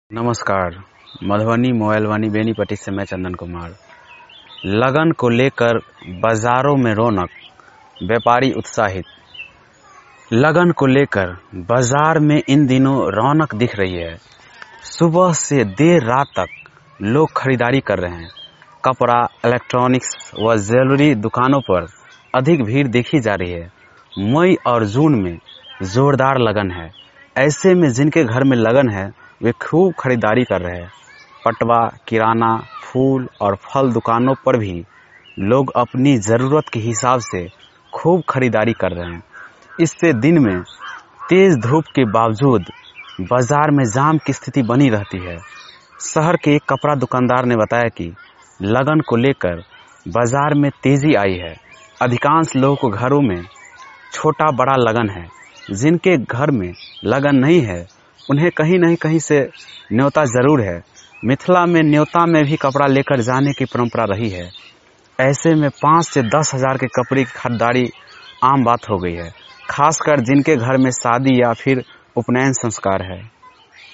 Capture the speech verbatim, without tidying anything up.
नमस्कार। मधुबनी मोबाइल वानी बेनीपट्टी से मैं चंदन कुमार। लगन को लेकर बाजारों में रौनक, व्यापारी उत्साहित। लगन को लेकर बाजार में इन दिनों रौनक दिख रही है। सुबह से देर रात तक लोग खरीदारी कर रहे हैं। कपड़ा, इलेक्ट्रॉनिक्स व ज्वेलरी दुकानों पर अधिक भीड़ देखी जा रही है। मई और जून में जोरदार लगन है। ऐसे में जिनके घर में लगन है वे खूब खरीदारी कर रहे हैं। पटवा, किराना, फूल और फल दुकानों पर भी लोग अपनी ज़रूरत के हिसाब से खूब खरीदारी कर रहे हैं। इससे दिन में तेज धूप के बावजूद बाजार में जाम की स्थिति बनी रहती है। शहर के एक कपड़ा दुकानदार ने बताया कि लगन को लेकर बाजार में तेजी आई है। अधिकांश लोगों को घरों में छोटा बड़ा लगन है। जिनके घर में लगन नहीं है उन्हें कहीं नहीं कहीं से न्योता जरूर है। मिथिला में न्योता में भी कपड़ा लेकर जाने की परंपरा रही है। ऐसे में पाँच से दस हजार के कपड़े की खरीदारी आम बात हो गई है, खासकर जिनके घर में शादी या फिर उपनयन संस्कार है।